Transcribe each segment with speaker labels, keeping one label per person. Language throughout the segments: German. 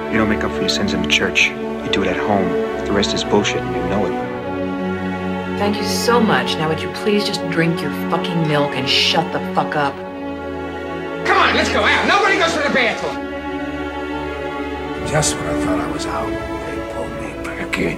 Speaker 1: You don't make up for your sins in the church. You do it at home. The rest is bullshit and you know it.
Speaker 2: Thank you so much. Now would you please just drink your fucking milk and shut the fuck up?
Speaker 3: Come on, let's go out. Nobody goes to the bathroom.
Speaker 4: Just when I thought I was out, they pulled me back in.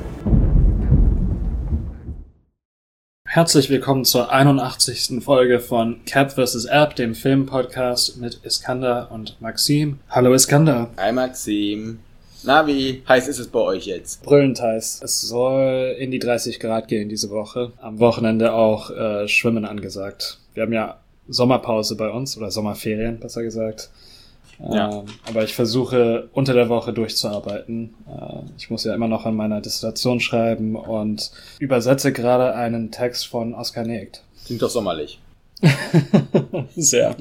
Speaker 5: Herzlich willkommen zur 81. Folge von Cat vs. Erb, dem Filmpodcast mit Iskander und Maxim. Hallo Iskander.
Speaker 6: Hi Maxim. Na, wie heiß ist es bei euch jetzt?
Speaker 5: Brüllend heiß. Es soll in die 30 Grad gehen diese Woche. Am Wochenende auch Schwimmen angesagt. Wir haben ja Sommerpause bei uns, oder Sommerferien, besser gesagt.
Speaker 6: Ja.
Speaker 5: Aber ich versuche unter der Woche durchzuarbeiten. Ich muss ja immer noch an meiner Dissertation schreiben und übersetze gerade einen Text von Oskar Negd.
Speaker 6: Klingt doch sommerlich.
Speaker 5: Sehr.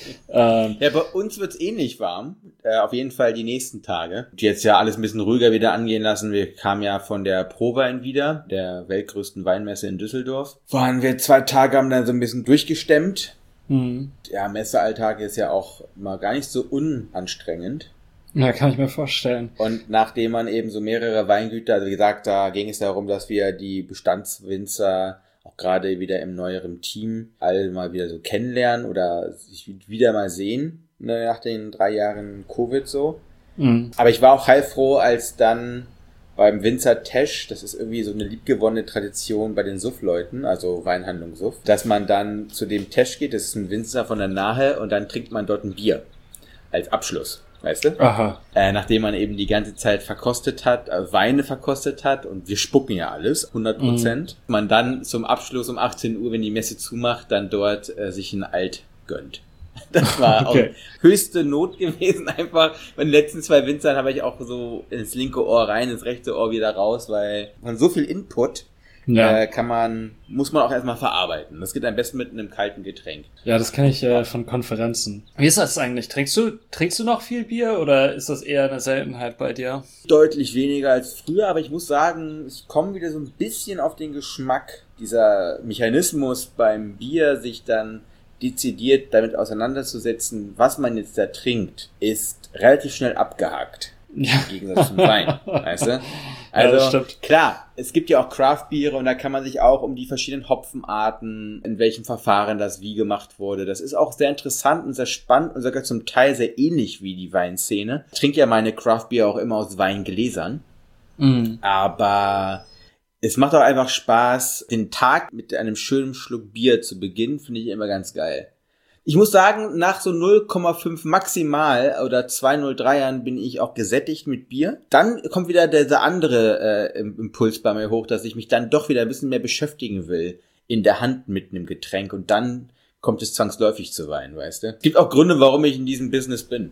Speaker 6: Ja, bei uns wird's ähnlich warm. Auf jeden Fall die nächsten Tage. Jetzt ja alles ein bisschen ruhiger wieder angehen lassen. Wir kamen ja von der Prowein wieder, der weltgrößten Weinmesse in Düsseldorf. Waren wir 2 Tage, haben dann so ein bisschen durchgestemmt.
Speaker 5: Mhm.
Speaker 6: Ja, Messealltag ist ja auch mal gar nicht so unanstrengend.
Speaker 5: Ja, kann ich mir vorstellen.
Speaker 6: Und nachdem man eben so mehrere Weingüter, also wie gesagt, da ging es darum, dass wir die Bestandswinzer auch gerade wieder im neueren Team alle mal wieder so kennenlernen oder sich wieder mal sehen, ne, nach den 3 Jahren Covid so.
Speaker 5: Mhm.
Speaker 6: Aber ich war auch heilfroh, als dann beim Winzer Tesch, das ist irgendwie so eine liebgewonnene Tradition bei den Suff-Leuten, also Weinhandlung Suff, dass man dann zu dem Tesch geht, das ist ein Winzer von der Nahe, und dann trinkt man dort ein Bier als Abschluss, weißt du?
Speaker 5: Aha.
Speaker 6: Nachdem man eben die ganze Zeit verkostet hat, Weine verkostet hat, und wir spucken ja alles, 100%. Man dann zum Abschluss um 18 Uhr, wenn die Messe zumacht, dann dort sich ein Alt gönnt. Das war
Speaker 5: Okay.
Speaker 6: auch höchste Not gewesen, einfach. Bei den letzten 2 Winzern habe ich auch so ins linke Ohr rein, ins rechte Ohr wieder raus, weil von so viel Input
Speaker 5: Ja.
Speaker 6: muss man auch erstmal verarbeiten. Das geht am besten mit einem kalten Getränk.
Speaker 5: Ja, das kenne ich von Konferenzen. Wie ist das eigentlich? Trinkst du noch viel Bier oder ist das eher eine Seltenheit bei dir?
Speaker 6: Deutlich weniger als früher, aber ich muss sagen, ich komme wieder so ein bisschen auf den Geschmack. Dieser Mechanismus beim Bier, sich dann dezidiert damit auseinanderzusetzen, was man jetzt da trinkt, ist relativ schnell abgehakt.
Speaker 5: Ja.
Speaker 6: Im Gegensatz zum Wein, weißt du?
Speaker 5: Ja,
Speaker 6: Also,
Speaker 5: das stimmt.
Speaker 6: klar, es gibt ja auch Craft-Biere und da kann man sich auch um die verschiedenen Hopfenarten, in welchem Verfahren das wie gemacht wurde. Das ist auch sehr interessant und sehr spannend und sogar zum Teil sehr ähnlich wie die Weinszene. Ich trinke ja meine Craft-Bier auch immer aus Weingläsern.
Speaker 5: Mhm.
Speaker 6: Aber es macht auch einfach Spaß, den Tag mit einem schönen Schluck Bier zu beginnen, finde ich immer ganz geil. Ich muss sagen, nach so 0,5 maximal oder 2,03ern bin ich auch gesättigt mit Bier. Dann kommt wieder dieser andere Impuls bei mir hoch, dass ich mich dann doch wieder ein bisschen mehr beschäftigen will in der Hand mit einem Getränk, und dann kommt es zwangsläufig zu Wein, weißt du? Es gibt auch Gründe, warum ich in diesem Business bin.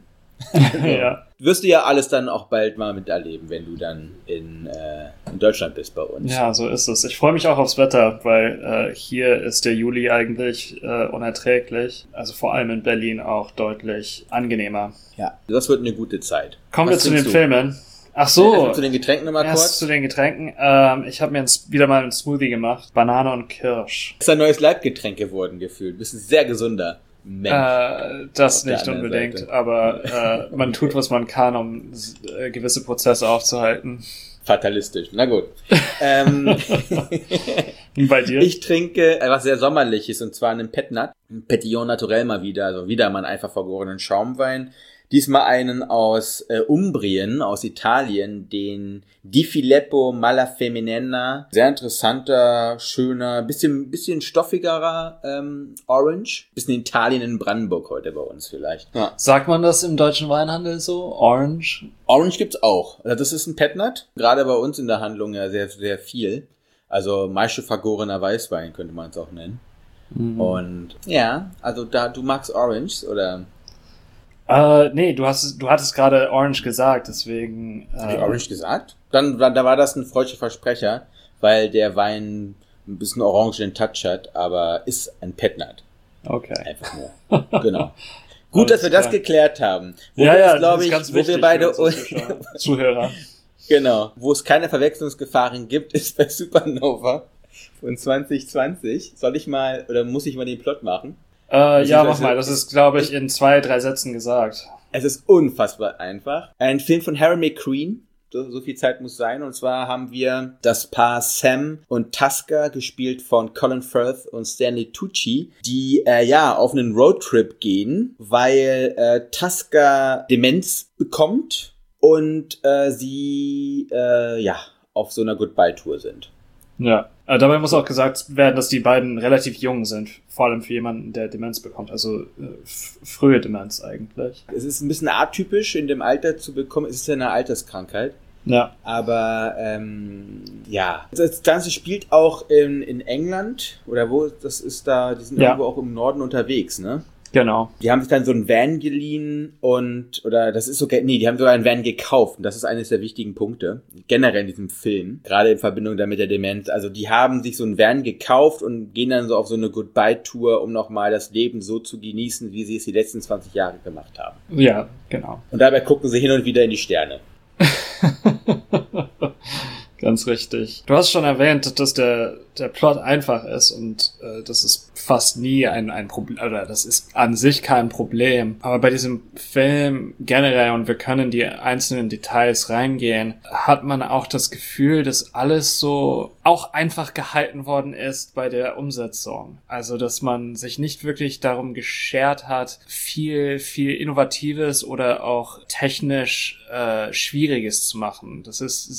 Speaker 5: Ja.
Speaker 6: Wirst du ja alles dann auch bald mal miterleben, wenn du dann in Deutschland bist bei uns.
Speaker 5: Ja, so ist es. Ich freue mich auch aufs Wetter, weil hier ist der Juli eigentlich unerträglich. Also vor allem in Berlin auch deutlich angenehmer.
Speaker 6: Ja, das wird eine gute Zeit.
Speaker 5: Kommen wir
Speaker 6: Was
Speaker 5: zu den
Speaker 6: trinkst du?
Speaker 5: Filmen. Ach so.
Speaker 6: Zu den Getränken nochmal
Speaker 5: Erst
Speaker 6: kurz.
Speaker 5: zu den Getränken. Ich habe mir wieder mal einen Smoothie gemacht. Banane und Kirsch.
Speaker 6: Ist ein neues Leibgetränk geworden, gefühlt. Bist ein sehr gesunder Mensch.
Speaker 5: Das
Speaker 6: Auf der
Speaker 5: nicht
Speaker 6: anderen
Speaker 5: unbedingt,
Speaker 6: Seite.
Speaker 5: aber man tut, was man kann, um gewisse Prozesse aufzuhalten.
Speaker 6: Fatalistisch. Na gut.
Speaker 5: Und bei dir?
Speaker 6: Ich trinke etwas sehr Sommerliches, und zwar einen Petnat. Ein Petillon Naturel mal wieder. Also wieder mal einen einfach vergorenen Schaumwein. Diesmal einen aus Umbrien, aus Italien, den Di Filippo Malafeminena. Sehr interessanter, schöner, bisschen stoffigerer Orange. Bisschen Italien in Brandenburg heute bei uns vielleicht. Ja.
Speaker 5: Sagt man das im deutschen Weinhandel so? Orange?
Speaker 6: Orange gibt's auch. Also das ist ein Petnat. Gerade bei uns in der Handlung ja sehr, sehr viel. Also Maische vergorener Weißwein könnte man es auch nennen.
Speaker 5: Mhm.
Speaker 6: Und ja, also du magst Orange, oder?
Speaker 5: Nee, du hattest gerade Orange gesagt, deswegen...
Speaker 6: Hab ich Orange gesagt? Da war das ein freudscher Versprecher, weil der Wein ein bisschen orangenen Touch hat, aber ist ein Petnat.
Speaker 5: Okay.
Speaker 6: Einfach nur. Genau. Gut, dass wir das geklärt haben.
Speaker 5: Das
Speaker 6: Glaube
Speaker 5: ist
Speaker 6: ich,
Speaker 5: ganz
Speaker 6: wo wir
Speaker 5: wichtig
Speaker 6: beide
Speaker 5: für unsere Zuhörer.
Speaker 6: Genau. Wo es keine Verwechslungsgefahren gibt, ist bei Supernova von 2020. Soll ich mal, oder muss ich mal den Plot machen?
Speaker 5: Ja, mach mal. Das ist, glaube ich, in 2-3 Sätzen gesagt.
Speaker 6: Es ist unfassbar einfach. Ein Film von Harry McQueen. So viel Zeit muss sein. Und zwar haben wir das Paar Sam und Tusker, gespielt von Colin Firth und Stanley Tucci, die auf einen Roadtrip gehen, weil Tusker Demenz bekommt und sie auf so einer Goodbye-Tour sind.
Speaker 5: Ja, dabei muss auch gesagt werden, dass die beiden relativ jung sind, vor allem für jemanden, der Demenz bekommt, also frühe Demenz eigentlich.
Speaker 6: Es ist ein bisschen atypisch, in dem Alter zu bekommen, es ist ja eine Alterskrankheit.
Speaker 5: Ja.
Speaker 6: Aber das Ganze spielt auch in England, oder wo, das ist da, die sind irgendwo auch im Norden unterwegs, ne?
Speaker 5: Genau.
Speaker 6: Die haben sich dann so einen Van geliehen die haben sogar einen Van gekauft. Und das ist eines der wichtigen Punkte. Generell in diesem Film. Gerade in Verbindung damit der Demenz. Also die haben sich so einen Van gekauft und gehen dann so auf so eine Goodbye-Tour, um nochmal das Leben so zu genießen, wie sie es die letzten 20 Jahre gemacht haben.
Speaker 5: Ja, genau.
Speaker 6: Und dabei gucken sie hin und wieder in die Sterne.
Speaker 5: Ganz richtig. Du hast schon erwähnt, dass der Plot einfach ist und das ist fast nie ein Problem, oder das ist an sich kein Problem. Aber bei diesem Film generell, und wir können in die einzelnen Details reingehen, hat man auch das Gefühl, dass alles so auch einfach gehalten worden ist bei der Umsetzung. Also, dass man sich nicht wirklich darum geschert hat, viel Innovatives oder auch technisch Schwieriges zu machen. Es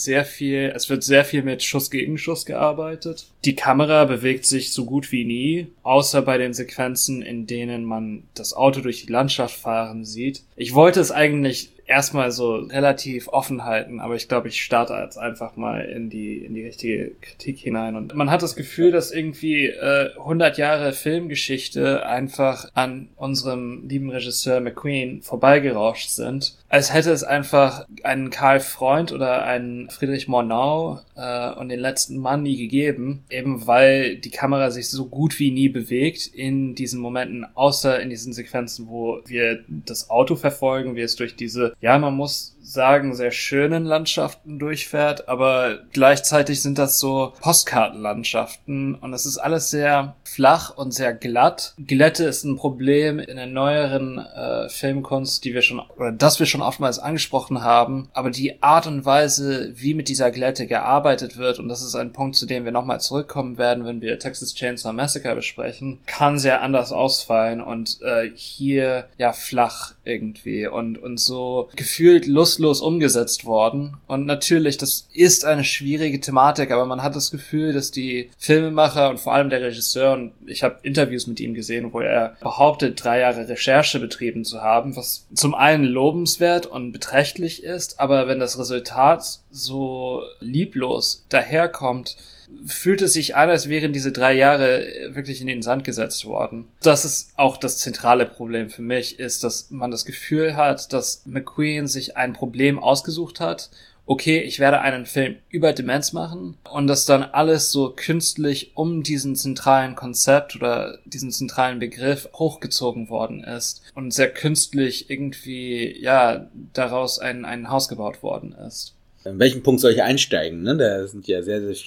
Speaker 5: wird sehr viel mit Schuss gegen Schuss gearbeitet. Die Kamera bewegt sich so gut wie nie, außer bei den Sequenzen, in denen man das Auto durch die Landschaft fahren sieht. Ich wollte es eigentlich erstmal so relativ offen halten, aber ich glaube, ich starte jetzt einfach mal in die richtige Kritik hinein. Und man hat das Gefühl, dass irgendwie 100 Jahre Filmgeschichte einfach an unserem lieben Regisseur McQueen vorbeigerauscht sind. Als hätte es einfach einen Karl Freund oder einen Friedrich Murnau und den letzten Mann nie gegeben, eben weil die Kamera sich so gut wie nie bewegt in diesen Momenten, außer in diesen Sequenzen, wo wir das Auto verfolgen, wie es durch diese, man muss sagen, sehr schönen Landschaften durchfährt, aber gleichzeitig sind das so Postkartenlandschaften und es ist alles sehr flach und sehr glatt. Glätte ist ein Problem in der neueren Filmkunst, das wir schon oftmals angesprochen haben, aber die Art und Weise, wie mit dieser Glätte gearbeitet wird, und das ist ein Punkt, zu dem wir nochmal zurückkommen werden, wenn wir Texas Chainsaw Massacre besprechen, kann sehr anders ausfallen und hier flach irgendwie und so gefühlt lustlos umgesetzt worden. Und natürlich, das ist eine schwierige Thematik, aber man hat das Gefühl, dass die Filmemacher und vor allem der Regisseur, und ich habe Interviews mit ihm gesehen, wo er behauptet, 3 Jahre Recherche betrieben zu haben, was zum einen lobenswert und beträchtlich ist, aber wenn das Resultat so lieblos daherkommt, fühlt es sich an, als wären diese 3 Jahre wirklich in den Sand gesetzt worden. Das ist auch das zentrale Problem für mich, ist, dass man das Gefühl hat, dass McQueen sich ein Problem ausgesucht hat. Okay, ich werde einen Film über Demenz machen und dass dann alles so künstlich um diesen zentralen Konzept oder diesen zentralen Begriff hochgezogen worden ist und sehr künstlich irgendwie, daraus ein Haus gebaut worden ist.
Speaker 6: An welchem Punkt soll ich einsteigen? Ne? Da sind ja sehr, sehr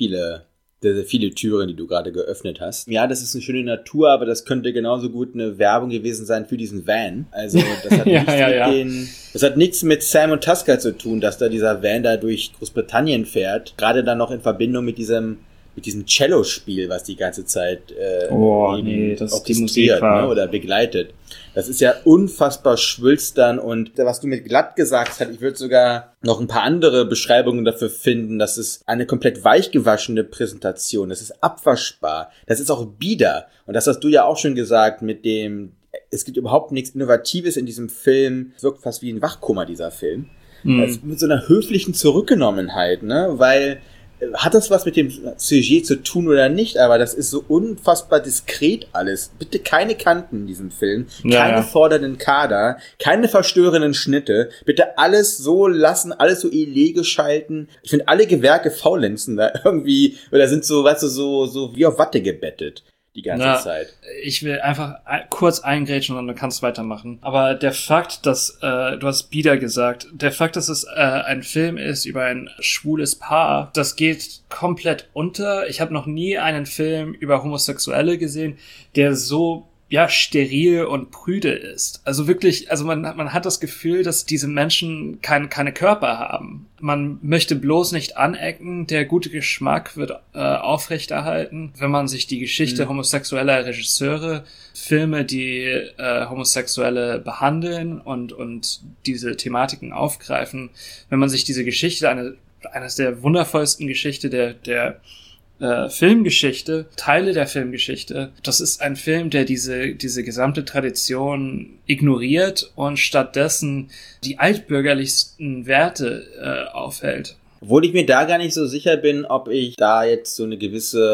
Speaker 6: viele Türen, die du gerade geöffnet hast. Ja, das ist eine schöne Natur, aber das könnte genauso gut eine Werbung gewesen sein für diesen Van. Also das hat das hat nichts mit Sam und Tusker zu tun, dass da dieser Van da durch Großbritannien fährt. Gerade dann noch in Verbindung mit diesem Cello-Spiel, was die ganze Zeit orchestriert, ne, oder begleitet. Das ist ja unfassbar schwülstern und was du mit glatt gesagt hast, ich würde sogar noch ein paar andere Beschreibungen dafür finden. Das ist eine komplett weichgewaschene Präsentation. Das ist abwaschbar. Das ist auch bieder. Und das hast du ja auch schon gesagt mit dem, es gibt überhaupt nichts Innovatives in diesem Film. Es wirkt fast wie ein Wachkoma, dieser Film. Also mit so einer höflichen Zurückgenommenheit, ne, weil hat das was mit dem Sujet zu tun oder nicht, aber das ist so unfassbar diskret alles. Bitte keine Kanten in diesem Film, keine fordernden Kader, keine verstörenden Schnitte, bitte alles so lassen, alles so elege schalten. Ich finde, alle Gewerke faulenzen da irgendwie, oder sind so, weißt du, so wie auf Watte gebettet. Die ganze Zeit. Ich
Speaker 5: will einfach kurz eingrätschen und dann kannst du weitermachen. Aber der Fakt, dass, du hast bieder gesagt, der Fakt, dass es ein Film ist über ein schwules Paar, das geht komplett unter. Ich habe noch nie einen Film über Homosexuelle gesehen, der so ja, steril und prüde ist. Also wirklich, also man hat das Gefühl, dass diese Menschen keine Körper haben. Man möchte bloß nicht anecken, der gute Geschmack wird aufrechterhalten. Wenn man sich die Geschichte homosexueller Regisseure, Filme, die Homosexuelle behandeln und diese Thematiken aufgreifen, wenn man sich diese Geschichte, eines der wundervollsten Geschichte der Filmgeschichte, Teile der Filmgeschichte. Das ist ein Film, der diese gesamte Tradition ignoriert und stattdessen die altbürgerlichsten Werte aufhält.
Speaker 6: Obwohl ich mir da gar nicht so sicher bin, ob ich da jetzt so eine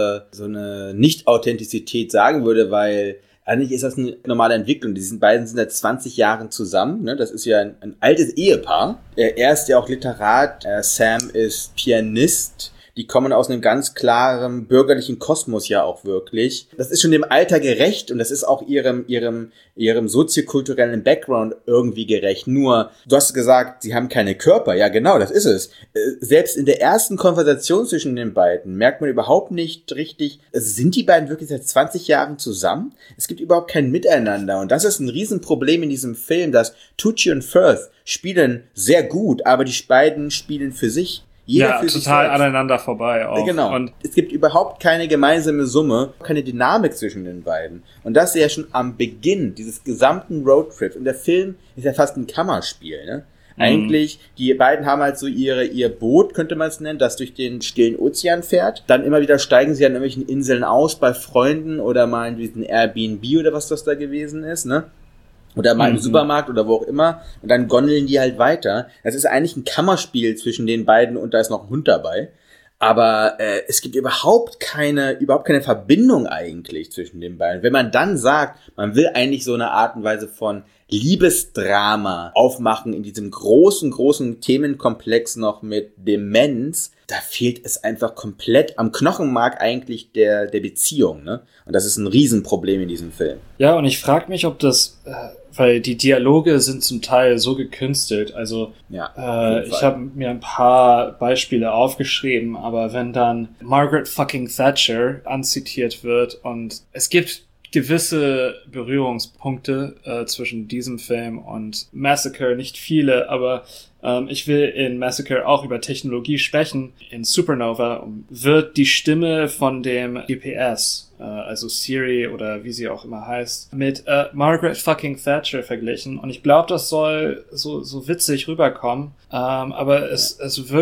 Speaker 6: Nicht-Authentizität sagen würde, weil eigentlich ist das eine normale Entwicklung. Die beiden sind seit 20 Jahren zusammen. Ne? Das ist ja ein altes Ehepaar. Er ist ja auch Literat, Sam ist Pianist. Die kommen aus einem ganz klaren bürgerlichen Kosmos ja auch wirklich. Das ist schon dem Alter gerecht und das ist auch ihrem soziokulturellen Background irgendwie gerecht. Nur, du hast gesagt, sie haben keine Körper. Ja, genau, das ist es. Selbst in der ersten Konversation zwischen den beiden merkt man überhaupt nicht richtig, sind die beiden wirklich seit 20 Jahren zusammen? Es gibt überhaupt kein Miteinander und das ist ein Riesenproblem in diesem Film, dass Tucci und Firth spielen sehr gut, aber die beiden spielen für sich. Jeder für
Speaker 5: total aneinander vorbei auch.
Speaker 6: Genau. Und es gibt überhaupt keine gemeinsame Summe, keine Dynamik zwischen den beiden. Und das ist ja schon am Beginn dieses gesamten Roadtrips. Und der Film ist ja fast ein Kammerspiel, ne? Eigentlich, die beiden haben halt so ihr Boot, könnte man es nennen, das durch den stillen Ozean fährt. Dann immer wieder steigen sie an irgendwelchen Inseln aus bei Freunden oder mal in diesen Airbnb oder was das da gewesen ist, ne? Oder mal im Supermarkt oder wo auch immer. Und dann gondeln die halt weiter. Das ist eigentlich ein Kammerspiel zwischen den beiden und da ist noch ein Hund dabei. Aber es gibt überhaupt keine Verbindung eigentlich zwischen den beiden. Wenn man dann sagt, man will eigentlich so eine Art und Weise von Liebesdrama aufmachen in diesem großen Themenkomplex noch mit Demenz, da fehlt es einfach komplett am Knochenmark eigentlich der Beziehung, ne? Und das ist ein Riesenproblem in diesem Film.
Speaker 5: Ja, und ich frage mich, ob das, weil die Dialoge sind zum Teil so gekünstelt, also
Speaker 6: ja,
Speaker 5: ich habe mir ein paar Beispiele aufgeschrieben, aber wenn dann Margaret fucking Thatcher anzitiert wird und es gibt gewisse Berührungspunkte zwischen diesem Film und Massacre, nicht viele, aber ich will in Massacre auch über Technologie sprechen. In Supernova wird die Stimme von dem GPS, also Siri oder wie sie auch immer heißt, mit Margaret fucking Thatcher verglichen. Und ich glaube, das soll so witzig rüberkommen. Aber es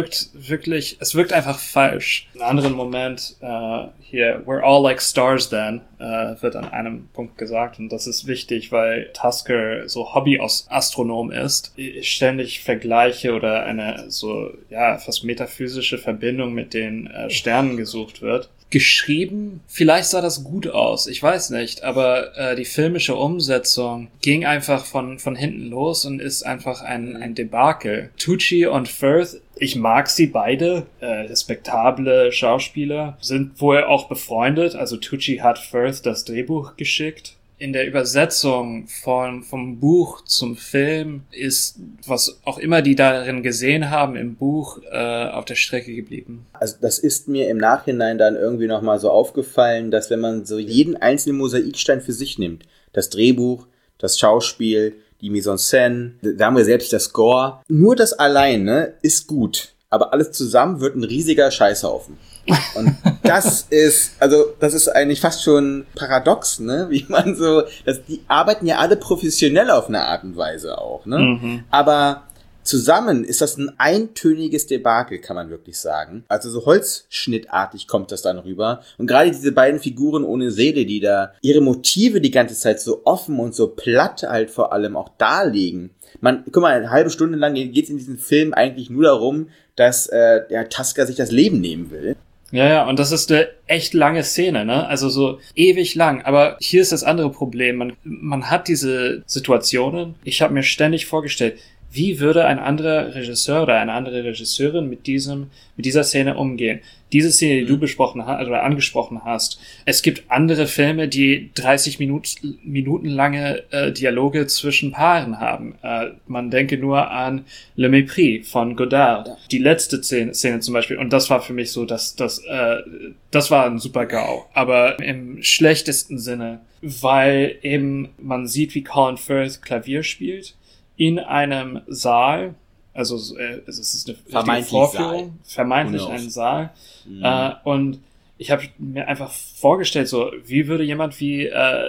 Speaker 5: wirkt einfach falsch. In einem anderen Moment, hier, we're all like stars then, wird an einem Punkt gesagt. Und das ist wichtig, weil Tasker so Hobby-Astronom ist. Ständig Vergleiche oder eine fast metaphysische Verbindung mit den Sternen gesucht wird. Geschrieben, vielleicht sah das gut aus, ich weiß nicht, aber die filmische Umsetzung ging einfach von hinten los und ist einfach ein Debakel. Tucci und Firth, ich mag sie beide, respektable Schauspieler, sind wohl auch befreundet, also Tucci hat Firth das Drehbuch geschickt. In der Übersetzung vom Buch zum Film ist, was auch immer die darin gesehen haben im Buch, auf der Strecke geblieben.
Speaker 6: Also das ist mir im Nachhinein dann irgendwie nochmal so aufgefallen, dass wenn man so jeden einzelnen Mosaikstein für sich nimmt, das Drehbuch, das Schauspiel, die Mise en Scène, da haben wir selbst das Score, nur das alleine ist gut, aber alles zusammen wird ein riesiger Scheißhaufen. Und das ist eigentlich fast schon paradox, ne? Wie man so, die arbeiten ja alle professionell auf eine Art und Weise auch, ne? Mhm. Aber zusammen ist das ein eintöniges Debakel, kann man wirklich sagen. Also so holzschnittartig kommt das dann rüber. Und gerade diese beiden Figuren ohne Seele, die da ihre Motive die ganze Zeit so offen und so platt halt vor allem auch darlegen. Guck mal, eine halbe Stunde lang geht's in diesem Film eigentlich nur darum, dass der Tasker sich das Leben nehmen will.
Speaker 5: Ja, und das ist eine echt lange Szene, ne? Also so ewig lang. Aber hier ist das andere Problem. Man hat diese Situationen. Ich habe mir ständig vorgestellt, wie würde ein anderer Regisseur oder eine andere Regisseurin mit dieser Szene umgehen? Diese Szene, die du besprochen hast oder angesprochen hast. Es gibt andere Filme, die 30 Minuten lange Dialoge zwischen Paaren haben. Man denke nur an Le Mépris von Godard. Ja. Die letzte Szene zum Beispiel. Und das war für mich so, das war ein super GAU. Aber im schlechtesten Sinne, weil eben man sieht, wie Colin Firth Klavier spielt in einem Saal. Also es ist eine
Speaker 6: vermeintlich
Speaker 5: Vorführung, vermeintlich ein Saal. Und ich habe mir einfach vorgestellt, so wie würde jemand wie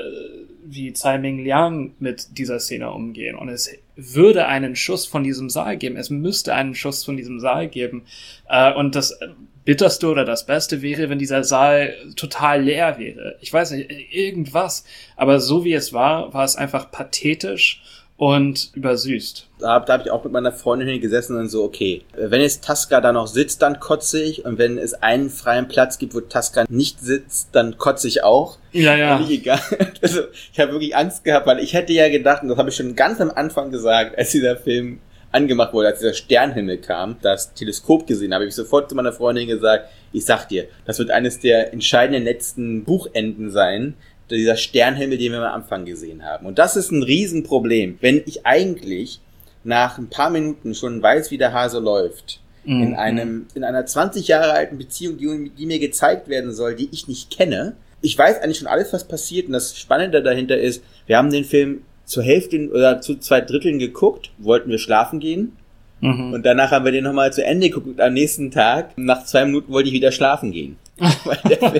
Speaker 5: Tsai Ming Liang mit dieser Szene umgehen. Und es würde einen Schuss von diesem Saal geben. Es müsste einen Schuss von diesem Saal geben. Und das Bitterste oder das Beste wäre, wenn dieser Saal total leer wäre. Ich weiß nicht, irgendwas. Aber so wie es war es einfach pathetisch und übersüßt.
Speaker 6: Da habe ich auch mit meiner Freundin hier gesessen und so, okay, wenn jetzt Tasca da noch sitzt, dann kotze ich. Und wenn es einen freien Platz gibt, wo Tasca nicht sitzt, dann kotze ich auch.
Speaker 5: Ja.
Speaker 6: Völlig egal. Also, ich habe wirklich Angst gehabt, weil ich hätte ja gedacht, und das habe ich schon ganz am Anfang gesagt, als dieser Film angemacht wurde, als dieser Sternenhimmel kam, das Teleskop gesehen habe, ich sofort zu meiner Freundin gesagt, ich sag dir, das wird eines der entscheidenden letzten Buchenden sein, dieser Sternenhimmel, den wir am Anfang gesehen haben. Und das ist ein Riesenproblem. Wenn ich eigentlich nach ein paar Minuten schon weiß, wie der Hase läuft, in einer 20 Jahre alten Beziehung, die mir gezeigt werden soll, die ich nicht kenne, ich weiß eigentlich schon alles, was passiert, und das Spannende dahinter ist, wir haben den Film zur Hälfte oder zu 2/3 geguckt, wollten wir schlafen gehen, und danach haben wir den nochmal zu Ende geguckt, und am nächsten Tag, nach 2 Minuten wollte ich wieder schlafen gehen. Weil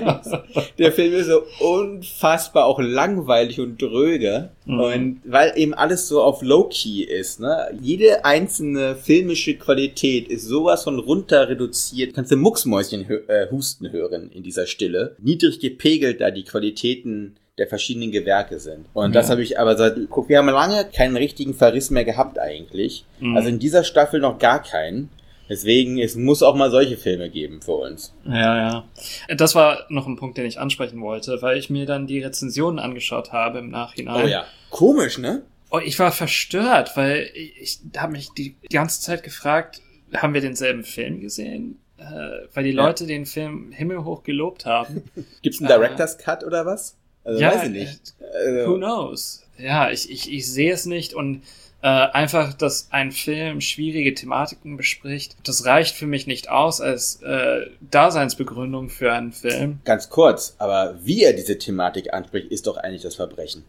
Speaker 6: der Film ist so unfassbar auch langweilig und dröge. Und weil eben alles so auf Low-Key ist, ne? Jede einzelne filmische Qualität ist sowas von runter reduziert. Kannst du Mucksmäuschen husten hören in dieser Stille. Niedrig gepegelt da die Qualitäten der verschiedenen Gewerke sind. Und das habe ich aber wir haben lange keinen richtigen Verriss mehr gehabt eigentlich. Also in dieser Staffel noch gar keinen. Deswegen, es muss auch mal solche Filme geben für uns.
Speaker 5: Ja. Das war noch ein Punkt, den ich ansprechen wollte, weil ich mir dann die Rezensionen angeschaut habe im Nachhinein.
Speaker 6: Oh ja. Komisch, ne?
Speaker 5: Oh, ich war verstört, weil ich habe mich die ganze Zeit gefragt, haben wir denselben Film gesehen? Weil die Leute den Film himmelhoch gelobt haben.
Speaker 6: Gibt's einen Director's Cut oder was? Also,
Speaker 5: ja,
Speaker 6: weiß ich nicht.
Speaker 5: Who knows? Ja, ich sehe es nicht, und einfach, dass ein Film schwierige Thematiken bespricht, das reicht für mich nicht aus als Daseinsbegründung für einen Film.
Speaker 6: Ganz kurz, aber wie er diese Thematik anspricht, ist doch eigentlich das Verbrechen.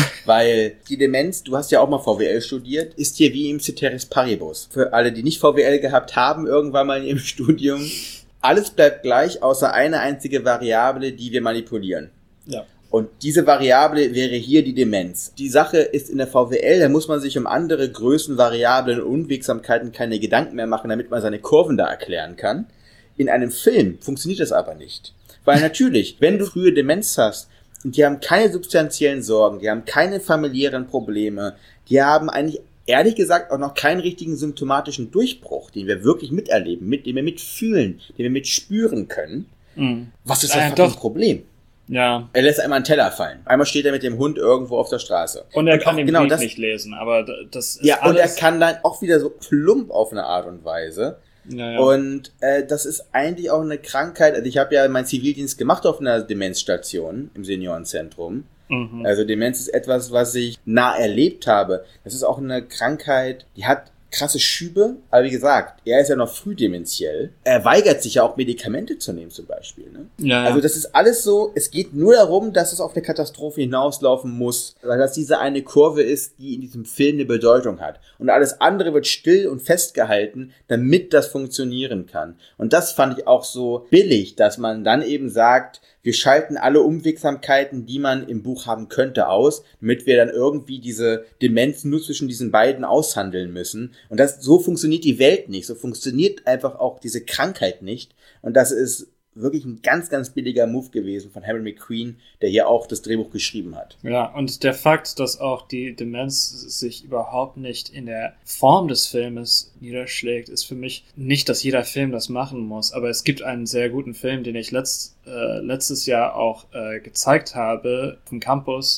Speaker 6: Weil die Demenz, du hast ja auch mal VWL studiert, ist hier wie im Ceteris Paribus. Für alle, die nicht VWL gehabt haben, irgendwann mal in ihrem Studium, alles bleibt gleich, außer eine einzige Variable, die wir manipulieren.
Speaker 5: Ja.
Speaker 6: Und diese Variable wäre hier die Demenz. Die Sache ist in der VWL, da muss man sich um andere Größen, Variablen und Unwegsamkeiten keine Gedanken mehr machen, damit man seine Kurven da erklären kann. In einem Film funktioniert das aber nicht. Weil natürlich, wenn du frühe Demenz hast, und die haben keine substanziellen Sorgen, die haben keine familiären Probleme, die haben eigentlich ehrlich gesagt auch noch keinen richtigen symptomatischen Durchbruch, den wir wirklich miterleben, den wir mitfühlen, den wir mitspüren können. Was ist das ein Problem?
Speaker 5: Ja.
Speaker 6: Er lässt einmal einen Teller fallen. Einmal steht er mit dem Hund irgendwo auf der Straße.
Speaker 5: Und er kann den Brief nicht lesen, aber das ist
Speaker 6: ja,
Speaker 5: alles...
Speaker 6: und er kann dann auch wieder so plump auf eine Art und Weise.
Speaker 5: Ja.
Speaker 6: Und das ist eigentlich auch eine Krankheit. Also ich habe ja meinen Zivildienst gemacht auf einer Demenzstation im Seniorenzentrum. Also Demenz ist etwas, was ich nah erlebt habe. Das ist auch eine Krankheit, die hat krasse Schübe, aber wie gesagt, er ist ja noch früh dementiell. Er weigert sich ja auch Medikamente zu nehmen zum Beispiel. Ne?
Speaker 5: Ja.
Speaker 6: Also das ist alles so, es geht nur darum, dass es auf eine Katastrophe hinauslaufen muss, weil das diese eine Kurve ist, die in diesem Film eine Bedeutung hat. Und alles andere wird still und festgehalten, damit das funktionieren kann. Und das fand ich auch so billig, dass man dann eben sagt, wir schalten alle Unwegsamkeiten, die man im Buch haben könnte, aus, damit wir dann irgendwie diese Demenz nur zwischen diesen beiden aushandeln müssen. Und so funktioniert die Welt nicht. So funktioniert einfach auch diese Krankheit nicht. Und das ist wirklich ein ganz, ganz billiger Move gewesen von Harold McQueen, der hier auch das Drehbuch geschrieben hat.
Speaker 5: Ja, und der Fakt, dass auch die Demenz sich überhaupt nicht in der Form des Filmes niederschlägt, ist für mich nicht, dass jeder Film das machen muss. Aber es gibt einen sehr guten Film, den ich letztes Jahr auch gezeigt habe vom Campus,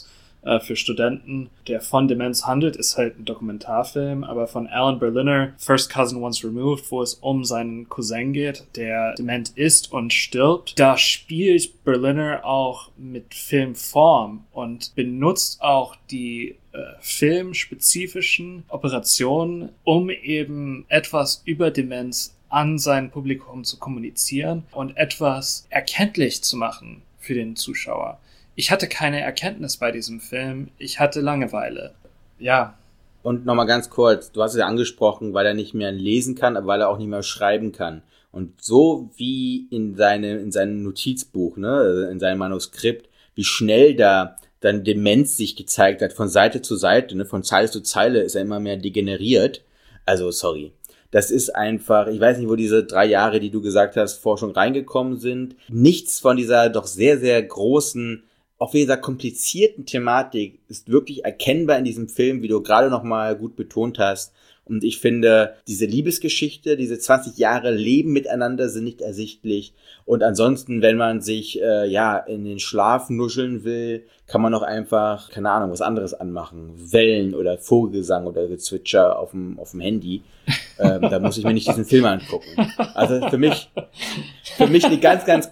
Speaker 5: für Studenten, der von Demenz handelt, ist halt ein Dokumentarfilm, aber von Alan Berliner, First Cousin Once Removed, wo es um seinen Cousin geht, der dement ist und stirbt. Da spielt Berliner auch mit Filmform und benutzt auch die filmspezifischen Operationen, um eben etwas über Demenz an sein Publikum zu kommunizieren und etwas erkenntlich zu machen für den Zuschauer. Ich hatte keine Erkenntnis bei diesem Film. Ich hatte Langeweile. Ja.
Speaker 6: Und nochmal ganz kurz, du hast es ja angesprochen, weil er nicht mehr lesen kann, aber weil er auch nicht mehr schreiben kann. Und so wie in seinem Notizbuch, ne, in seinem Manuskript, wie schnell da dann Demenz sich gezeigt hat, von Seite zu Seite, ne, von Zeile zu Zeile ist er immer mehr degeneriert. Also, sorry. Das ist einfach, ich weiß nicht, wo diese 3 Jahre, die du gesagt hast, Forschung reingekommen sind. Nichts von dieser doch sehr, sehr großen, auch dieser komplizierten Thematik ist wirklich erkennbar in diesem Film, wie du gerade nochmal gut betont hast. Und ich finde, diese Liebesgeschichte, diese 20 Jahre Leben miteinander sind nicht ersichtlich. Und ansonsten, wenn man sich in den Schlaf nuscheln will, kann man auch einfach, keine Ahnung, was anderes anmachen. Wellen oder Vogelgesang oder Gezwitscher auf dem Handy. Da muss ich mir nicht diesen Film angucken. Also für mich eine ganz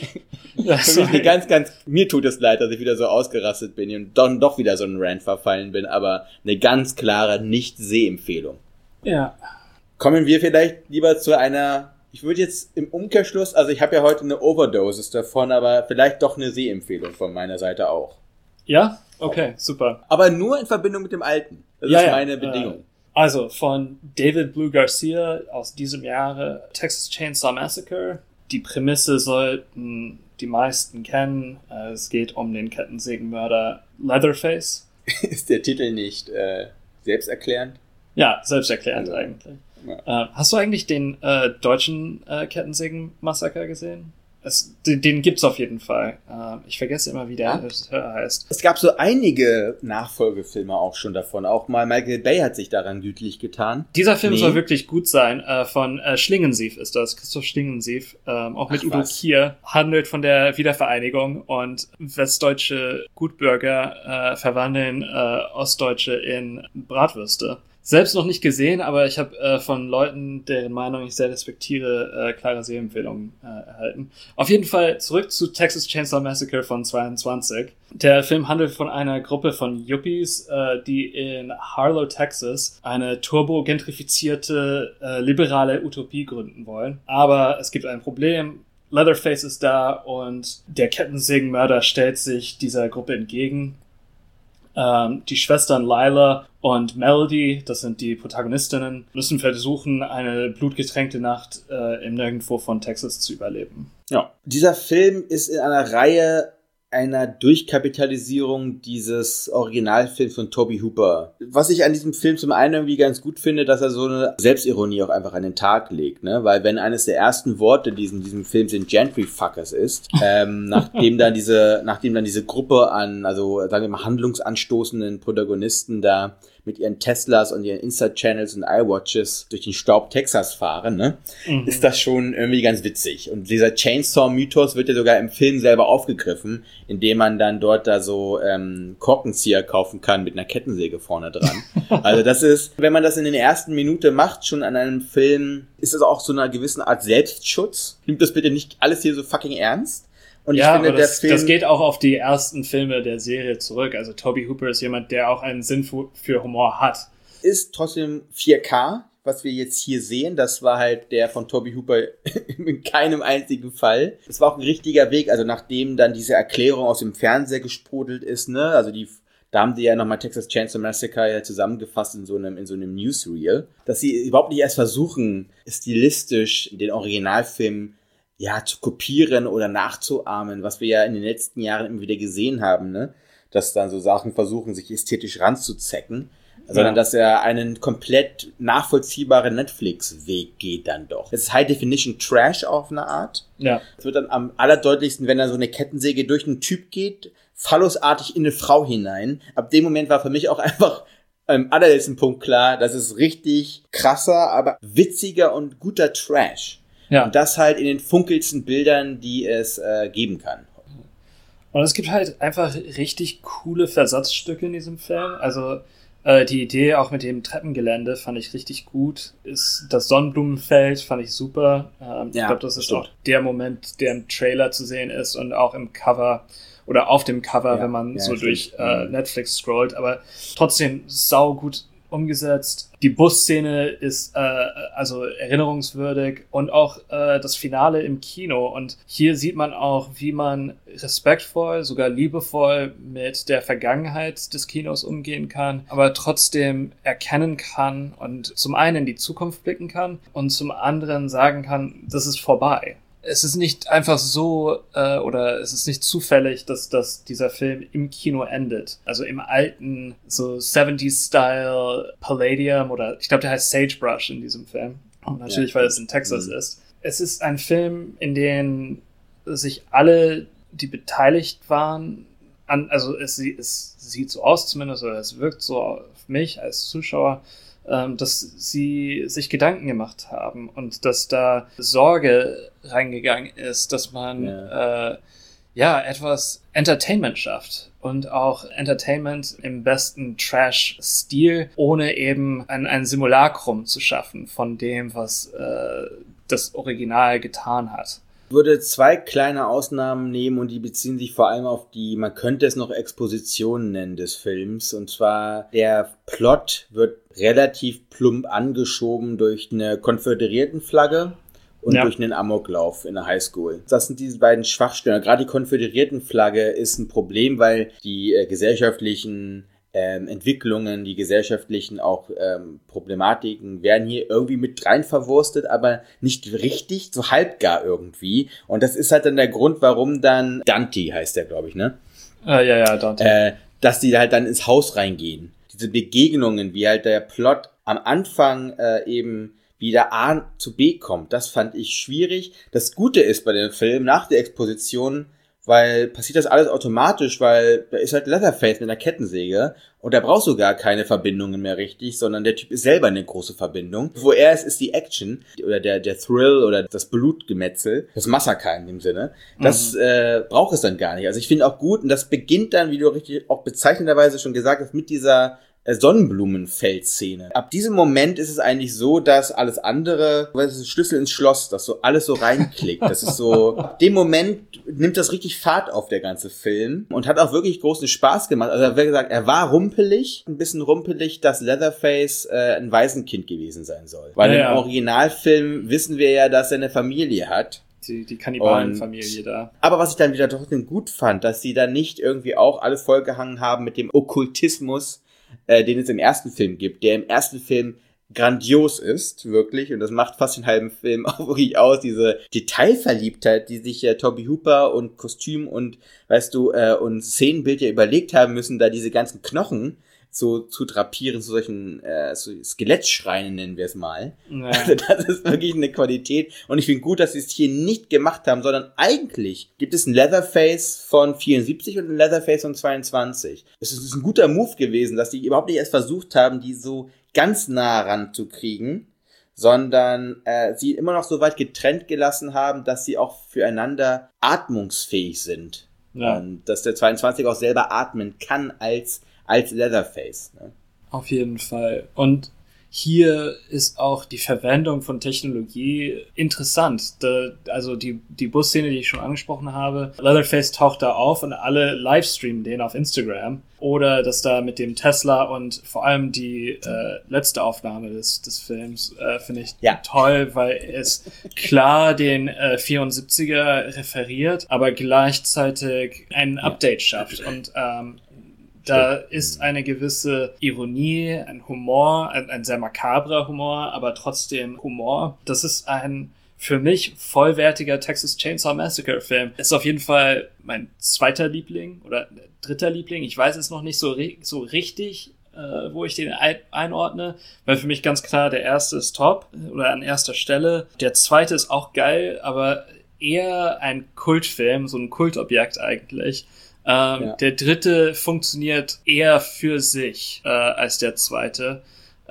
Speaker 6: mir tut es leid, dass ich wieder so ausgerastet bin und dann doch wieder so einen Rant verfallen bin, aber eine ganz klare Nicht-Seh-Empfehlung.
Speaker 5: Ja.
Speaker 6: Kommen wir vielleicht lieber zu einer, ich würde jetzt im Umkehrschluss, also ich habe ja heute eine Overdosis davon, aber vielleicht doch eine Sehempfehlung von meiner Seite auch.
Speaker 5: Ja? Okay, super.
Speaker 6: Aber nur in Verbindung mit dem Alten. Das ist meine Bedingung.
Speaker 5: Also von David Blue Garcia aus diesem Jahre, Texas Chainsaw Massacre. Die Prämisse sollten die meisten kennen. Es geht um den Kettensägenmörder Leatherface.
Speaker 6: Ist der Titel nicht selbsterklärend?
Speaker 5: Ja, selbsterklärend eigentlich. Ja. Hast du eigentlich den deutschen Kettensägenmassaker gesehen? Den gibt's auf jeden Fall. Ich vergesse immer, wie der Regisseur heißt.
Speaker 6: Es gab so einige Nachfolgefilme auch schon davon. Auch mal Michael Bay hat sich daran gütlich getan.
Speaker 5: Dieser Film soll wirklich gut sein. Von Schlingensief ist das. Christoph Schlingensief. Auch mit Udo Kier. Handelt von der Wiedervereinigung und westdeutsche Gutbürger verwandeln Ostdeutsche in Bratwürste. Selbst noch nicht gesehen, aber ich habe von Leuten, deren Meinung ich sehr respektiere, klare Sehempfehlungen erhalten. Auf jeden Fall zurück zu Texas Chainsaw Massacre von 22. Der Film handelt von einer Gruppe von Yuppies, die in Harlow, Texas, eine turbogentrifizierte, liberale Utopie gründen wollen. Aber es gibt ein Problem. Leatherface ist da und der Kettensägenmörder stellt sich dieser Gruppe entgegen. Die Schwestern Lila und Melody, das sind die Protagonistinnen, müssen versuchen, eine blutgetränkte Nacht im Nirgendwo von Texas zu überleben.
Speaker 6: Ja. Dieser Film ist in einer Reihe einer Durchkapitalisierung dieses Originalfilms von Tobe Hooper. Was ich an diesem Film zum einen irgendwie ganz gut finde, dass er so eine Selbstironie auch einfach an den Tag legt, ne? Weil wenn eines der ersten Worte in diesem Film sind Gentry-Fuckers ist, nachdem dann diese Gruppe an, also sagen wir mal, handlungsanstoßenden Protagonisten da mit ihren Teslas und ihren Insta-Channels und iWatches durch den Staub Texas fahren, ne? Ist das schon irgendwie ganz witzig. Und dieser Chainsaw-Mythos wird ja sogar im Film selber aufgegriffen, indem man dann dort da so Korkenzieher kaufen kann mit einer Kettensäge vorne dran. Also das ist, wenn man das in der ersten Minute macht, schon an einem Film, ist das auch so eine gewisse Art Selbstschutz. Nimmt das bitte nicht alles hier so fucking ernst. Und
Speaker 5: ja,
Speaker 6: ich finde,
Speaker 5: aber das geht auch auf die ersten Filme der Serie zurück. Also Tobe Hooper ist jemand, der auch einen Sinn für Humor hat.
Speaker 6: Ist trotzdem 4K, was wir jetzt hier sehen. Das war halt der von Tobe Hooper in keinem einzigen Fall. Das war auch ein richtiger Weg. Also nachdem dann diese Erklärung aus dem Fernseher gesprudelt ist, ne, also da haben sie ja nochmal Texas Chainsaw Massacre ja zusammengefasst in so einem Newsreel, dass sie überhaupt nicht erst versuchen, stilistisch den Originalfilm zu kopieren oder nachzuahmen, was wir ja in den letzten Jahren immer wieder gesehen haben, ne? Dass dann so Sachen versuchen, sich ästhetisch ranzuzecken, sondern dass er einen komplett nachvollziehbaren Netflix-Weg geht dann doch. Es ist High-Definition-Trash auf eine Art.
Speaker 5: Ja.
Speaker 6: Es wird dann am allerdeutlichsten, wenn da so eine Kettensäge durch einen Typ geht, phallusartig in eine Frau hinein. Ab dem Moment war für mich auch einfach am allerletzten Punkt klar, das ist richtig krasser, aber witziger und guter Trash. Ja. Und das halt in den funkelsten Bildern, die es geben kann.
Speaker 5: Und es gibt halt einfach richtig coole Versatzstücke in diesem Film. Also die Idee auch mit dem Treppengelände fand ich richtig gut. Das Sonnenblumenfeld fand ich super. Ich glaube, das ist auch der Moment, der im Trailer zu sehen ist und auch im Cover oder auf dem Cover, wenn man so durch Netflix scrollt. Aber trotzdem saugut umgesetzt. Die Busszene ist also erinnerungswürdig und auch das Finale im Kino. Und hier sieht man auch, wie man respektvoll, sogar liebevoll mit der Vergangenheit des Kinos umgehen kann, aber trotzdem erkennen kann und zum einen in die Zukunft blicken kann und zum anderen sagen kann, das ist vorbei. Es ist nicht einfach so, oder es ist nicht zufällig, dass dieser Film im Kino endet. Also im alten, so 70s-Style Palladium oder ich glaube, der heißt Sagebrush in diesem Film. Und natürlich, weil es in Texas ist. Es ist ein Film, in dem sich alle, die beteiligt waren, also es sieht so aus zumindest, oder es wirkt so auf mich als Zuschauer, dass sie sich Gedanken gemacht haben und dass da Sorge reingegangen ist, dass man etwas Entertainment schafft und auch Entertainment im besten Trash-Stil, ohne eben ein Simulacrum zu schaffen von dem, was das Original getan hat.
Speaker 6: Ich würde 2 kleine Ausnahmen nehmen und die beziehen sich vor allem auf die, man könnte es noch Exposition nennen des Films. Und zwar der Plot wird relativ plump angeschoben durch eine Konföderiertenflagge und durch einen Amoklauf in der Highschool. Das sind diese beiden Schwachstellen. Gerade die Konföderiertenflagge ist ein Problem, weil die gesellschaftlichen Entwicklungen, die gesellschaftlichen auch Problematiken werden hier irgendwie mit rein verwurstet, aber nicht richtig, so halbgar irgendwie. Und das ist halt dann der Grund, warum dann Dante heißt der, glaube ich, ne?
Speaker 5: Dante.
Speaker 6: Dass die halt dann ins Haus reingehen. Diese Begegnungen, wie halt der Plot am Anfang eben wieder A zu B kommt, das fand ich schwierig. Das Gute ist bei dem Film, nach der Exposition, weil passiert das alles automatisch, weil da ist halt Leatherface mit einer Kettensäge und da brauchst du gar keine Verbindungen mehr richtig, sondern der Typ ist selber eine große Verbindung. Wo er ist die Action oder der Thrill oder das Blutgemetzel, das Massaker in dem Sinne. Das braucht es dann gar nicht. Also ich finde auch gut und das beginnt dann, wie du richtig auch bezeichnenderweise schon gesagt hast, mit dieser Sonnenblumenfeld-Szene. Ab diesem Moment ist es eigentlich so, dass alles andere, das ist Schlüssel ins Schloss, dass so alles so reinklickt. Das ist so, ab dem Moment nimmt das richtig Fahrt auf, der ganze Film. Und hat auch wirklich großen Spaß gemacht. Also wie gesagt, er war rumpelig, ein bisschen rumpelig, dass Leatherface ein Waisenkind gewesen sein soll. Weil im Originalfilm wissen wir ja, dass er eine Familie hat.
Speaker 5: Die Kannibalenfamilie da.
Speaker 6: Aber was ich dann wieder trotzdem gut fand, dass sie dann nicht irgendwie auch alles vollgehangen haben mit dem Okkultismus, den es im ersten Film gibt, der im ersten Film grandios ist, wirklich, und das macht fast den halben Film auch wirklich aus, diese Detailverliebtheit, die sich Toby Hooper und Kostüm und, weißt du, und Szenenbild ja überlegt haben müssen, da diese ganzen Knochen so zu drapieren, zu solchen so Skelettschreinen nennen wir es mal. Ja. Also das ist wirklich eine Qualität und ich finde gut, dass sie es hier nicht gemacht haben, sondern eigentlich gibt es ein Leatherface von 74 und ein Leatherface von 22. Es ist ein guter Move gewesen, dass die überhaupt nicht erst versucht haben, die so ganz nah ranzukriegen, sondern sie immer noch so weit getrennt gelassen haben, dass sie auch füreinander atmungsfähig sind. Ja. Und dass der 22 auch selber atmen kann als Leatherface. Ne?
Speaker 5: Auf jeden Fall. Und hier ist auch die Verwendung von Technologie interessant. Also die Busszene, die ich schon angesprochen habe, Leatherface taucht da auf und alle livestreamen den auf Instagram. Oder dass da mit dem Tesla und vor allem die letzte Aufnahme des Films finde ich toll, weil es klar den 74er referiert, aber gleichzeitig ein Update schafft. Und da ist eine gewisse Ironie, ein Humor, ein sehr makabrer Humor, aber trotzdem Humor. Das ist ein für mich vollwertiger Texas Chainsaw Massacre Film. Ist auf jeden Fall mein zweiter Liebling oder dritter Liebling. Ich weiß es noch nicht so richtig, wo ich den einordne, weil für mich ganz klar der erste ist top oder an erster Stelle. Der zweite ist auch geil, aber eher ein Kultfilm, so ein Kultobjekt eigentlich. Der dritte funktioniert eher für sich als der zweite.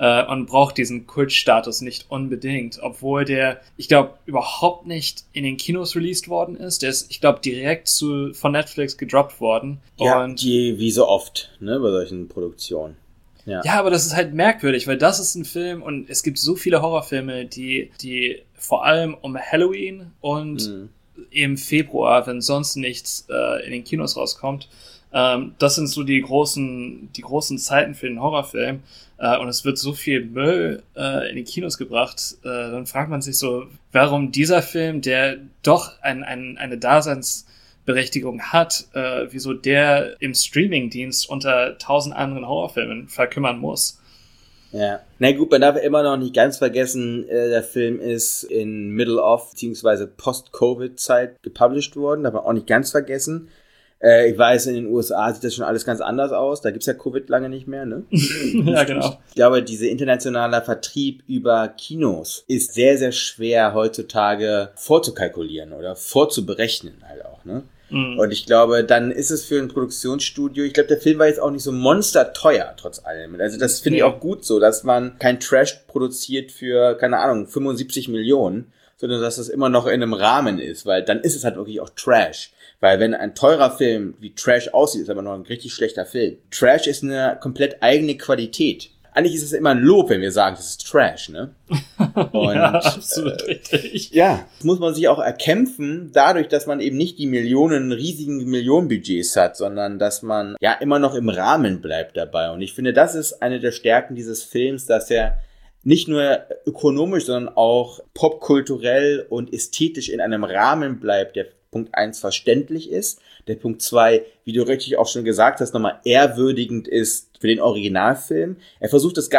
Speaker 5: und braucht diesen Kultstatus nicht unbedingt, obwohl der, ich glaube, überhaupt nicht in den Kinos released worden ist. Der ist, ich glaube, direkt von Netflix gedroppt worden.
Speaker 6: Ja,
Speaker 5: und
Speaker 6: wie so oft, ne, bei solchen Produktionen. Ja,
Speaker 5: aber das ist halt merkwürdig, weil das ist ein Film und es gibt so viele Horrorfilme, die vor allem um Halloween und im Februar, wenn sonst nichts in den Kinos rauskommt, das sind so die großen Zeiten für den Horrorfilm, und es wird so viel Müll in die Kinos gebracht, dann fragt man sich so, warum dieser Film, der doch eine Daseinsberechtigung hat, wieso der im Streamingdienst unter 1000 anderen Horrorfilmen verkümmern muss.
Speaker 6: Ja. Na gut, man darf immer noch nicht ganz vergessen, der Film ist in Middle of, beziehungsweise Post-Covid-Zeit gepublished worden, darf man auch nicht ganz vergessen. Ich weiß, in den USA sieht das schon alles ganz anders aus, da gibt's ja Covid lange nicht mehr, ne?
Speaker 5: Ja, genau.
Speaker 6: Ich glaube, dieser internationale Vertrieb über Kinos ist sehr, sehr schwer heutzutage vorzukalkulieren oder vorzuberechnen halt auch, ne? Und ich glaube, dann ist es für ein Produktionsstudio, ich glaube, der Film war jetzt auch nicht so monsterteuer, trotz allem. Also das finde ich auch gut so, dass man kein Trash produziert für, keine Ahnung, 75 Millionen, sondern dass das immer noch in einem Rahmen ist, weil dann ist es halt wirklich auch Trash. Weil wenn ein teurer Film wie Trash aussieht, ist aber noch ein richtig schlechter Film. Trash ist eine komplett eigene Qualität. Eigentlich ist es immer ein Lob, wenn wir sagen, das ist Trash, ne? Und,
Speaker 5: ja, absolut richtig.
Speaker 6: Ja, das muss man sich auch erkämpfen, dadurch, dass man eben nicht die riesigen Millionenbudgets hat, sondern dass man ja immer noch im Rahmen bleibt dabei. Und ich finde, das ist eine der Stärken dieses Films, dass er nicht nur ökonomisch, sondern auch popkulturell und ästhetisch in einem Rahmen bleibt, der Punkt 1 verständlich ist, der Punkt 2, wie du richtig auch schon gesagt hast, nochmal ehrwürdigend ist für den Originalfilm. Er versucht es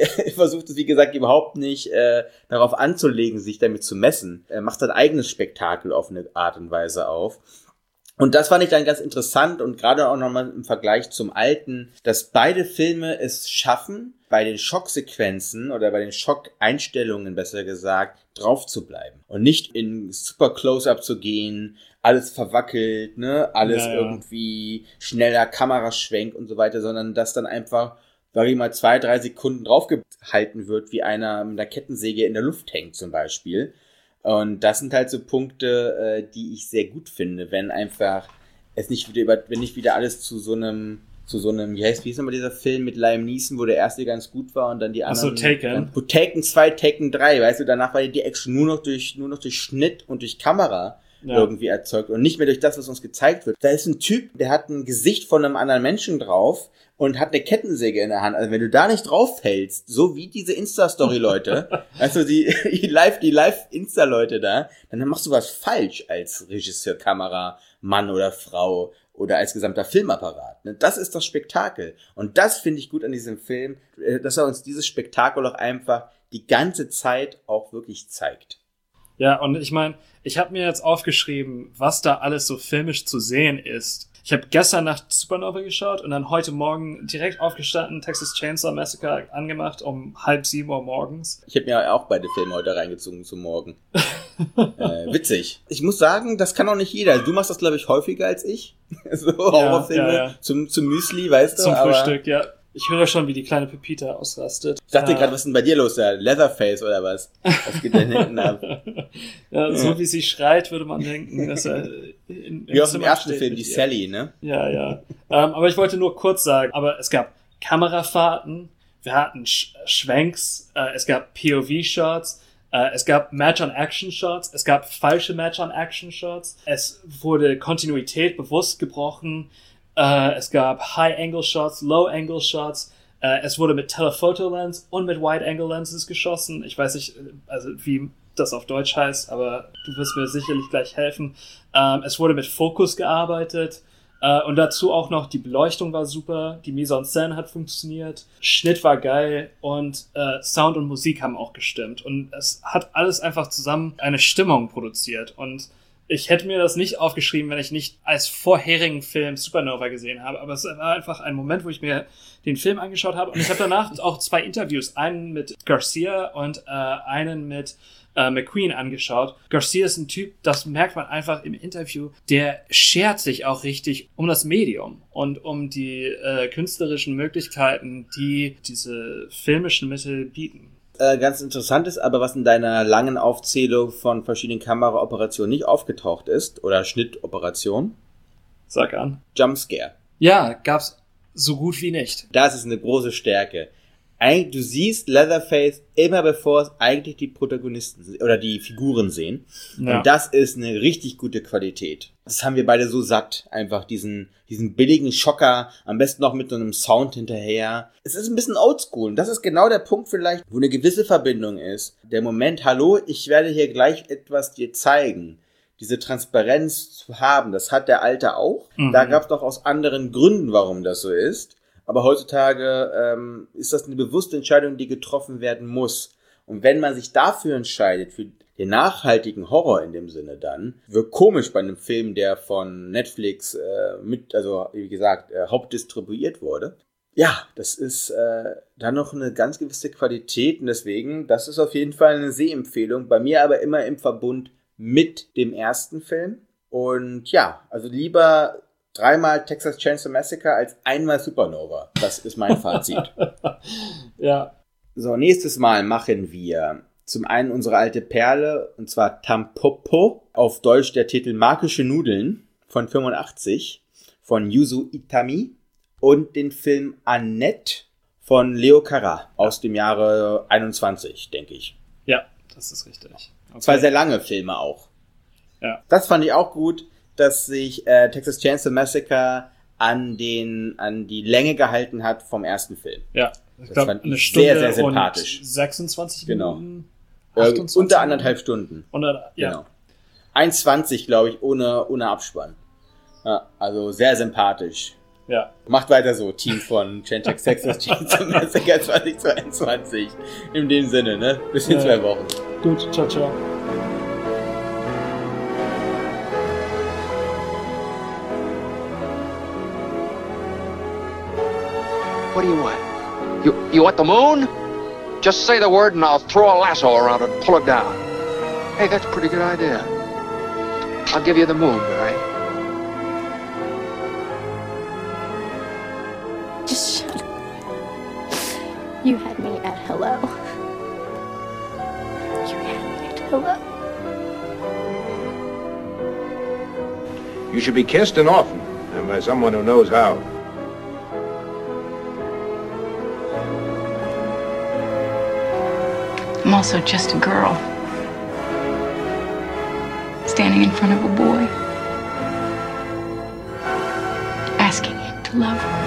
Speaker 6: wie gesagt überhaupt nicht darauf anzulegen, sich damit zu messen. Er macht sein eigenes Spektakel auf eine Art und Weise auf. Und das fand ich dann ganz interessant und gerade auch nochmal im Vergleich zum Alten, dass beide Filme es schaffen, bei den Schocksequenzen oder bei den Schockeinstellungen, besser gesagt, drauf zu bleiben. Und nicht in super Close-Up zu gehen, alles verwackelt, ne, alles irgendwie schneller Kameraschwenk und so weiter, sondern dass dann einfach, sag ich mal, 2-3 Sekunden draufgehalten wird, wie einer mit einer Kettensäge in der Luft hängt zum Beispiel. Und das sind halt so Punkte, die ich sehr gut finde, wenn einfach es nicht wieder alles zu so einem, wie hieß nochmal dieser Film mit Liam Neeson, wo der erste ganz gut war und dann die anderen.
Speaker 5: Ach so, Taken.
Speaker 6: Taken 2, Taken 3, weißt du, danach war die Action nur noch durch Schnitt und durch Kamera irgendwie erzeugt und nicht mehr durch das, was uns gezeigt wird. Da ist ein Typ, der hat ein Gesicht von einem anderen Menschen drauf und hat eine Kettensäge in der Hand. Also wenn du da nicht drauf fällst, so wie diese Insta-Story-Leute, also die Live-Insta-Leute da, dann machst du was falsch als Regisseur, Kameramann oder Frau oder als gesamter Filmapparat. Das ist das Spektakel. Und das finde ich gut an diesem Film, dass er uns dieses Spektakel auch einfach die ganze Zeit auch wirklich zeigt.
Speaker 5: Ja, und ich meine, ich habe mir jetzt aufgeschrieben, was da alles so filmisch zu sehen ist. Ich habe gestern Nacht Supernova geschaut und dann heute Morgen direkt aufgestanden, Texas Chainsaw Massacre angemacht um 6:30 Uhr morgens.
Speaker 6: Ich habe mir auch beide Filme heute reingezogen zum Morgen. Witzig. Ich muss sagen, das kann auch nicht jeder. Du machst das, glaube ich, häufiger als ich. So Horrorfilme zum Müsli, weißt du.
Speaker 5: Zum Frühstück, ja. Ich höre schon, wie die kleine Pepita ausrastet.
Speaker 6: Ich dachte gerade, was ist denn bei dir los? Der Leatherface oder was? Was geht denn hinten ab?
Speaker 5: Ja, so wie sie schreit, würde man denken, dass er
Speaker 6: wie auf dem ersten Film, die Sally, ne?
Speaker 5: Ja. Aber ich wollte nur kurz sagen, aber es gab Kamerafahrten, wir hatten Schwenks, es gab POV-Shots, es gab Match-on-Action-Shots, es gab falsche Match-on-Action-Shots, es wurde Kontinuität bewusst gebrochen, es gab High-Angle-Shots, Low-Angle-Shots, es wurde mit Telephoto-Lens und mit Wide-Angle-Lenses geschossen. Ich weiß nicht, also wie das auf Deutsch heißt, aber du wirst mir sicherlich gleich helfen. Es wurde mit Fokus gearbeitet und dazu auch noch die Beleuchtung war super, die Mise-en-Scène hat funktioniert, Schnitt war geil und Sound und Musik haben auch gestimmt und es hat alles einfach zusammen eine Stimmung produziert und Ich hätte mir das nicht aufgeschrieben, wenn ich nicht als vorherigen Film Supernova gesehen habe. Aber es war einfach ein Moment, wo ich mir den Film angeschaut habe. Und ich habe danach auch 2 Interviews, einen mit Garcia und einen mit McQueen angeschaut. Garcia ist ein Typ, das merkt man einfach im Interview, der schert sich auch richtig um das Medium und um die künstlerischen Möglichkeiten, die diese filmischen Mittel bieten.
Speaker 6: Ganz interessant ist, aber was in deiner langen Aufzählung von verschiedenen Kameraoperationen nicht aufgetaucht ist, oder Schnittoperationen.
Speaker 5: Sag an.
Speaker 6: Jumpscare.
Speaker 5: Ja, gab's so gut wie nicht.
Speaker 6: Das ist eine große Stärke. Eigentlich, du siehst Leatherface immer bevor es eigentlich die Protagonisten oder die Figuren sehen. Ja. Und das ist eine richtig gute Qualität. Das haben wir beide so satt. Einfach diesen billigen Schocker, am besten noch mit so einem Sound hinterher. Es ist ein bisschen oldschool. Und das ist genau der Punkt vielleicht, wo eine gewisse Verbindung ist. Der Moment, hallo, ich werde hier gleich etwas dir zeigen. Diese Transparenz zu haben, das hat der Alte auch. Mhm. Da gab es doch aus anderen Gründen, warum das so ist. Aber heutzutage ist das eine bewusste Entscheidung, die getroffen werden muss. Und wenn man sich dafür entscheidet, für den nachhaltigen Horror in dem Sinne dann, wird komisch bei einem Film, der von Netflix hauptdistribuiert wurde. Ja, das ist dann noch eine ganz gewisse Qualität und deswegen, das ist auf jeden Fall eine Sehempfehlung. Bei mir aber immer im Verbund mit dem ersten Film. Und ja, also lieber 3-mal Texas Chainsaw Massacre als 1-mal Supernova. Das ist mein Fazit.
Speaker 5: Ja.
Speaker 6: So, nächstes Mal machen wir zum einen unsere alte Perle, und zwar Tampopo, auf Deutsch der Titel Markische Nudeln von 85 von Yuzo Itami und den Film Annette von Leo Carrà aus dem Jahre 21, denke ich.
Speaker 5: Ja, das ist richtig. Okay.
Speaker 6: 2 sehr lange Filme auch.
Speaker 5: Ja.
Speaker 6: Das fand ich auch gut, dass sich Texas Chainsaw Massacre an die Länge gehalten hat vom ersten Film.
Speaker 5: Ja,
Speaker 6: ich glaube, eine Stunde sehr, sehr sympathisch.
Speaker 5: Und 26 Minuten.
Speaker 6: Genau. Unter 1,5 Stunden.
Speaker 5: Ja.
Speaker 6: Genau. 1,20, glaube ich, ohne Abspann. Ja, also sehr sympathisch.
Speaker 5: Ja.
Speaker 6: Macht weiter so, Team von Texas Chainsaw Massacre 2022. In dem Sinne, ne? Bis in 2 Wochen.
Speaker 5: Gut, ciao, ciao.
Speaker 3: What do you want? You want the moon? Just say the word and I'll throw a lasso around it and pull it down. Hey, that's a pretty good idea. I'll give you the moon, all right?
Speaker 7: Just shut up. You had me at hello. You had me at hello.
Speaker 4: You should be kissed and often, and by someone who knows how.
Speaker 8: I'm also just a girl, standing in front of a boy, asking him to love her.